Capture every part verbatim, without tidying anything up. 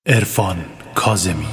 عرفان کاظمی.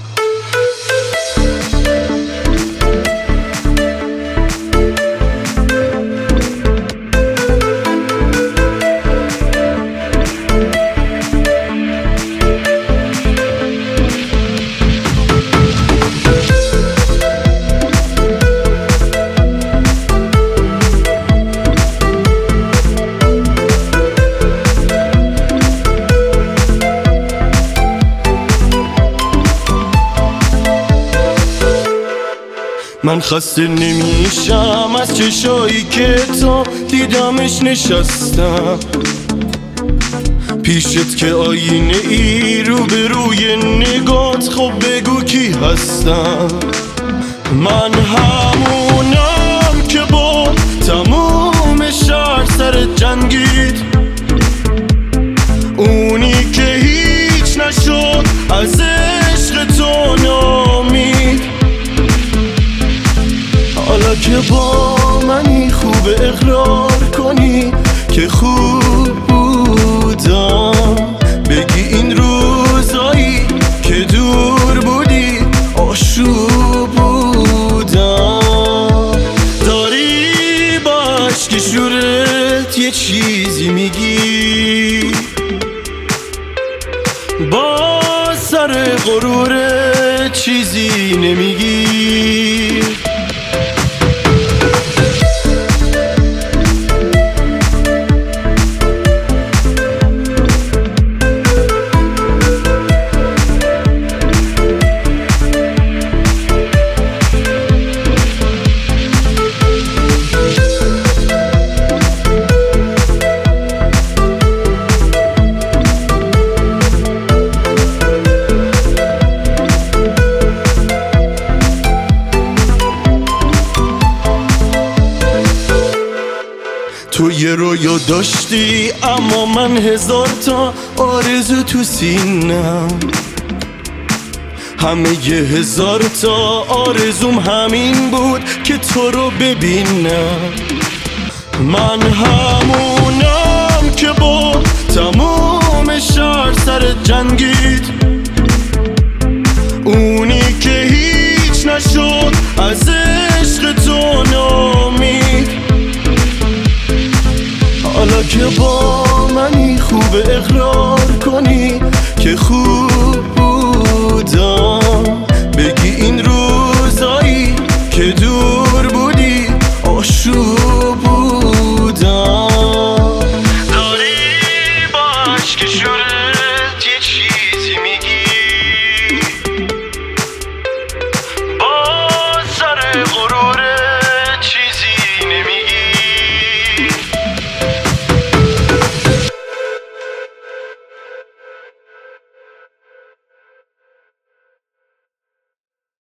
من خسته نمیشم از چشایی که تا دیدمش نشستم پیشت که آینه ای رو به روی نگات. خب بگو کی هستم؟ من همونم که با تموم شهر سر جنگید، اونی که هیچ نشد از عشق تو نامید. حالا که با منی خوب اقرار کنی که خوب بودم، بگی این روزایی که دور بودی آشوب بودم. داری با عشق شورت یه چیزی میگی، با سر غرورت چیزی نمیگی. تو یه رویا داشتی اما من هزار تا آرزو تو سینم. همه یه هزار تا آرزوم همین بود که تو رو ببینم. من همونم که با تمام شهر سر جنگید، اونی که هیچ نشد از عشق تو نامید. حالا که با منی خوب اقرار کنی که خوب